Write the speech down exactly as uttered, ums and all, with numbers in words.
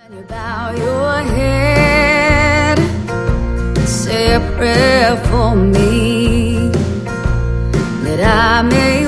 You bow your head, say a prayer for me, that I may